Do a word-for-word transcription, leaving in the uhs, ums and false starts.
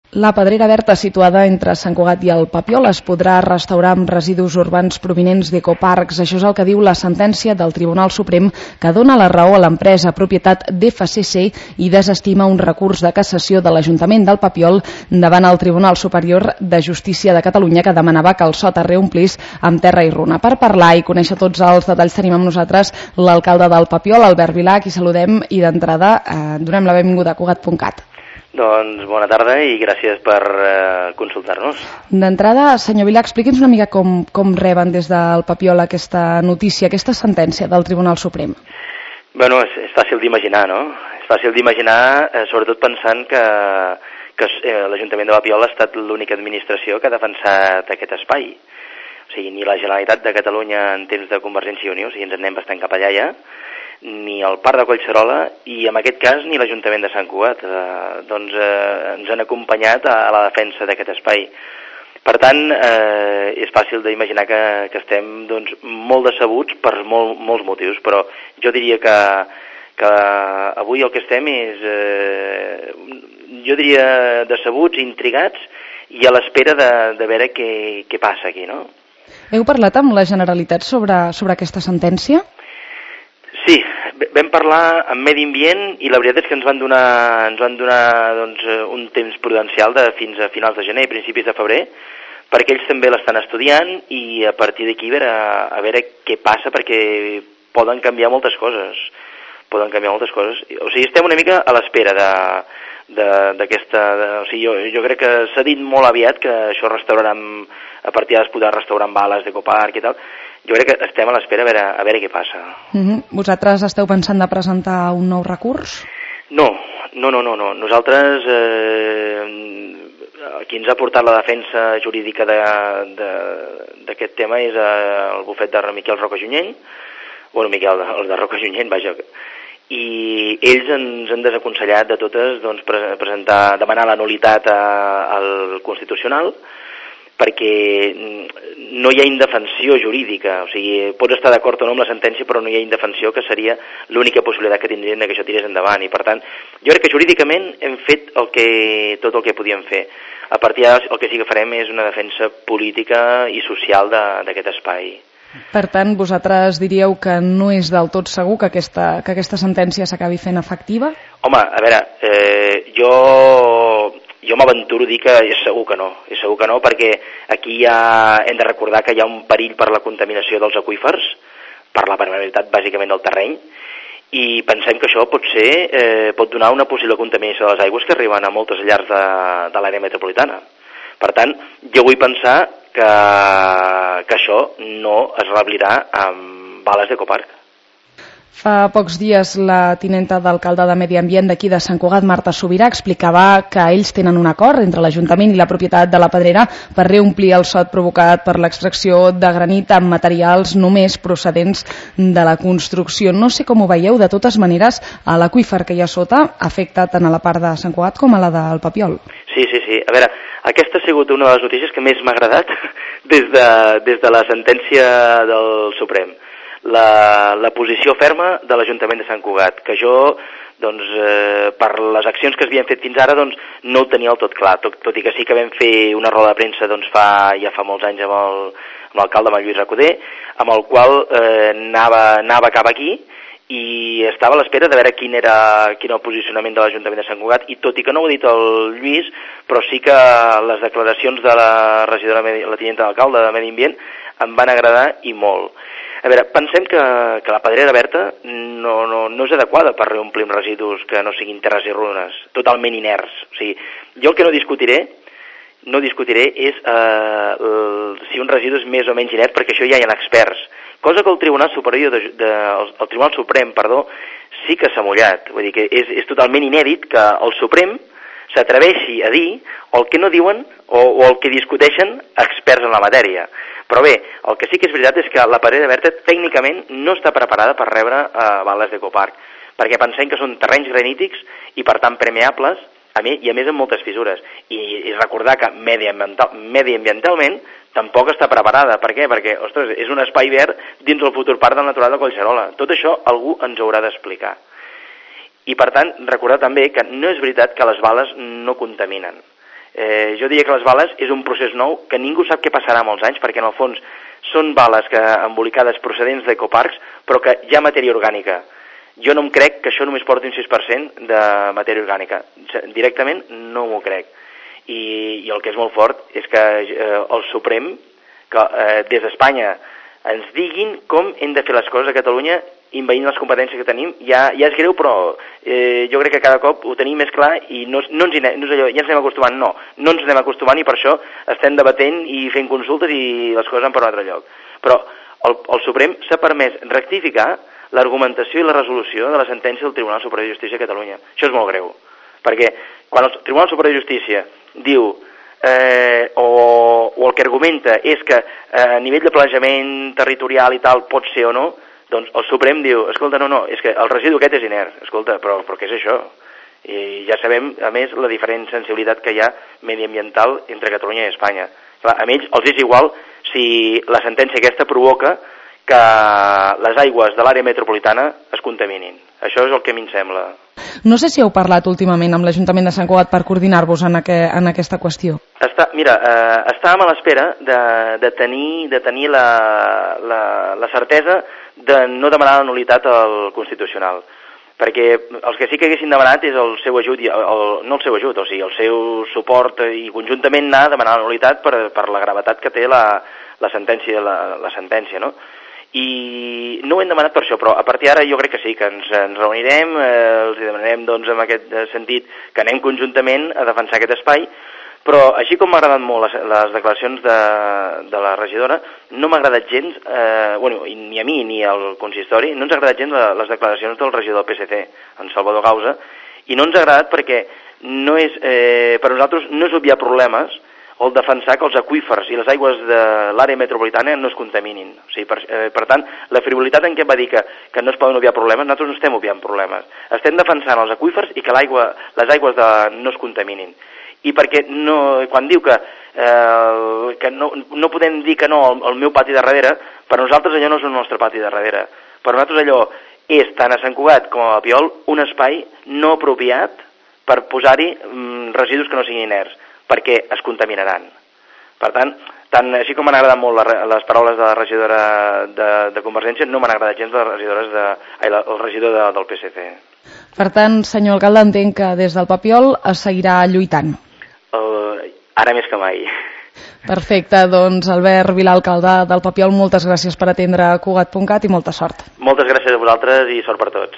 La Pedrera Verda, situada entre Sant Cugat i el Papiol, es podrà restaurar amb residus urbans provinents d'ecoparcs. Això és el que diu la sentència del Tribunal Suprem, que dona la raó a l'empresa propietat d'F C C i desestima un recurs de cassació de l'Ajuntament del Papiol davant el Tribunal Superior de Justícia de Catalunya, que demanava que el sot es reomplís amb terra i runa. Per parlar i conèixer tots els detalls tenim amb nosaltres l'alcalde del Papiol, Albert Vilà, a qui saludem, i d'entrada eh, donem la benvinguda a Cugat punt cat. Doncs bona tarda i gràcies per eh, consultar-nos. D'entrada, senyor Vilà, expliqui'ns una mica com, com reben des del Papiol aquesta notícia, aquesta sentència del Tribunal Suprem. Bueno, és, és fàcil d'imaginar, no? És fàcil d'imaginar, eh, sobretot pensant que, que eh, l'Ajuntament de Papiol ha estat l'única administració que ha defensat aquest espai. O sigui, ni la Generalitat de Catalunya en temps de Convergència i Unió, o sigui, ens en anem bastant cap allà ja, ni el Parc de Collserola i en aquest cas ni l'Ajuntament de Sant Cugat eh, doncs eh, ens han acompanyat a la defensa d'aquest espai. Per tant, eh, és fàcil d'imaginar que, que estem doncs, molt decebuts per molt, molts motius, però jo diria que, que avui el que estem és, eh, jo diria, decebuts, intrigats i a l'espera de, de veure què, què passa aquí, no? Heu parlat amb la Generalitat sobre, sobre aquesta sentència? Sí, vam parlar amb Medi Ambient i la veritat és que ens van donar, ens van donar doncs, un temps prudencial de fins a finals de gener i principis de febrer, perquè ells també l'estan estudiant i a partir d'aquí a veure, a veure què passa, perquè poden canviar moltes coses. Poden canviar moltes coses. O sigui, estem una mica a l'espera de, de, d'aquesta... De, o sigui, jo, jo crec que s'ha dit molt aviat que això restauraran, a partir d'ara es podrà restaurar amb bales d'ecoparc i tal. Jo crec que estem a l'espera a veure, a veure què passa. Uh-huh. Vosaltres esteu pensant de presentar un nou recurs? No, no, no, no. no. Nosaltres, eh, qui ens ha portat la defensa jurídica d'aquest tema és el bufet de Miquel Roca Junyent, bueno, Miquel, el de Roca Junyent, vaja, i ells ens han desaconsellat de totes doncs, presentar, demanar la nul·litat a, al Constitucional, perquè no hi ha indefensió jurídica, o sigui, pots estar d'acord o no amb la sentència, però no hi ha indefensió, que seria l'única possibilitat que tindrien que això tirés endavant, i per tant, jo crec que jurídicament hem fet el que, tot el que podíem fer. A partir d'ara el que sí que farem és una defensa política i social d'aquest espai. Per tant, vosaltres diríeu que no és del tot segur que aquesta, que aquesta sentència s'acabi fent efectiva? Home, a veure, eh, jo... Jo m'aventuro a dir que és segur que no, és segur que no, perquè aquí ja hem de recordar que hi ha un perill per la contaminació dels aqüífers, per la permeabilitat bàsicament del terreny, i pensem que això pot ser, eh, pot donar una possible contaminació de les aigües que arriben a moltes llars de, de l'àrea metropolitana. Per tant, jo vull pensar que, que això no es reblirà amb bales d'ecoparc. Fa pocs dies la tinenta d'alcalde de Medi Ambient d'aquí de Sant Cugat, Marta Sobirà, explicava que ells tenen un acord entre l'Ajuntament i la propietat de la Pedrera per reomplir el sot provocat per l'extracció de granit amb materials només procedents de la construcció. No sé com ho veieu, de totes maneres, a l'aqüífer que hi ha sota afecta tant a la part de Sant Cugat com a la del Papiol. Sí, sí, sí. A veure, aquesta ha sigut una de les notícies que més m'ha agradat des de, des de la sentència del Suprem. La, la posició ferma de l'Ajuntament de Sant Cugat, que jo, doncs, eh, per les accions que s'havien fet fins ara, doncs, no ho tenia del tot clar, tot, tot i que sí que vam fer una roda de premsa doncs, fa, ja fa molts anys amb el, amb l'alcalde, amb el Lluís Recoder, amb el qual eh, anava, anava cap aquí, i estava a l'espera de veure quin era, quin era el posicionament de l'Ajuntament de Sant Cugat, i tot i que no ho ha dit el Lluís, però sí que les declaracions de la regidora, la tinenta d'alcalde de Medi Ambient em van agradar i molt. A veure, pensem que, que la Pedrera Verda no, no, no és adequada per reomplir amb residus que no siguin terres i runes, totalment inerts. O sigui, jo el que no discutiré, no discutiré és eh, el, si un residu és més o menys inert, perquè això ja hi ha experts. Cosa que el Tribunal Superior de, de, el, el Tribunal Suprem, perdó, sí que s'ha mullat. Vull dir que és, és totalment inèdit que el Suprem s'atreveixi a dir el que no diuen o, o el que discuteixen experts en la matèria. Però bé, el que sí que és veritat és que la Pedrera Verda tècnicament no està preparada per rebre eh, bales d'ecoparc, perquè pensem que són terrenys granítics i per tant permeables, a mi, i a més amb moltes fissures. I, i recordar que mediambiental, mediambientalment tampoc està preparada. Per què? Perquè, ostres, és un espai verd dins el futur parc del natural de Collserola. Tot això algú ens haurà d'explicar. I per tant, recordar també que no és veritat que les bales no contaminen. Eh, jo diria que les bales és un procés nou que ningú sap què passarà amb els anys, perquè en el fons són bales que embolicades procedents d'ecoparcs, però que hi ha matèria orgànica. Jo no em crec que això només porti un sis per cent de matèria orgànica. Directament no m'ho crec. I, i el que és molt fort és que eh, el Suprem, que eh, des d'Espanya ens diguin com hem de fer les coses a Catalunya envaint les competències que tenim, ja, ja és greu, però eh, jo crec que cada cop ho tenim més clar i no, no ens, no és allò, ja ens anem acostumant, no, no ens anem acostumant i per això estem debatent i fent consultes i les coses van per un altre lloc. Però el, el Suprem s'ha permès rectificar l'argumentació i la resolució de la sentència del Tribunal Superior de Justícia de Catalunya. Això és molt greu, perquè quan el Tribunal Superior de Justícia diu eh, o, o el que argumenta és que eh, a nivell de planejament territorial i tal pot ser o no, doncs el Suprem diu, escolta, no, no, és que el residu aquest és inert, escolta, però, però què és això? I ja sabem, a més, la diferent sensibilitat que hi ha mediambiental entre Catalunya i Espanya. Clar, a ells els és igual si la sentència aquesta provoca que les aigües de l'àrea metropolitana es contaminin. Això és el que a mi em sembla. No sé si heu parlat últimament amb l'Ajuntament de Sant Cugat per coordinar-vos en, aqu en aquesta qüestió. Està, mira, eh, estàvem a l'espera de, de tenir, de tenir la, la, la certesa de no demanar la nul·litat al Constitucional, perquè els que sí que haguessin demanat és el seu ajut, el, el, no el seu ajut, o sigui, el seu suport i conjuntament anar a demanar la nul·litat per, per la gravetat que té la, la sentència, la, la sentència, no? I no ho hem demanat per això, però a partir d'ara jo crec que sí, que ens, ens reunirem, eh, els demanarem doncs en aquest sentit que anem conjuntament a defensar aquest espai, però així com m'ha agradat molt les, les declaracions de, de la regidora, no m'ha agradat gens, eh, bueno, ni a mi ni al consistori, no ens ha agradat gens les declaracions del regidor del P S C, en Salvador Gausa, i no ens ha agradat perquè no és, eh, per nosaltres no és obviar problemes o el defensar que els aqüífers i les aigües de l'àrea metropolitana no es contaminin. O sigui, per, eh, per tant, la frivolitat en què va dir que, que no es poden obviar problemes, nosaltres no estem obviant problemes. Estem defensant els aqüífers i que l'aigua, les aigües de, no es contaminin. I perquè no, quan diu que, eh, que no, no podem dir que no al, al meu pati de darrere, per nosaltres allò no és el nostre pati de darrere. Per nosaltres allò és, tant a Sant Cugat com a Papiol, un espai no apropiat per posar-hi mm, residus que no siguin inerts, perquè es contaminaran. Per tant, tant així com m'han agradat molt les, les paraules de la regidora de, de Convergència, no m'han agradat gens les regidores de, ai, la, el regidor de, del P S C. Per tant, senyor alcalde, entenc que des del Papiol es seguirà lluitant. Uh, ara més que mai. Perfecte, doncs Albert Vilà, alcalde del Papiol, moltes gràcies per atendre Cugat punt cat i molta sort. Moltes gràcies a vosaltres i sort per tots.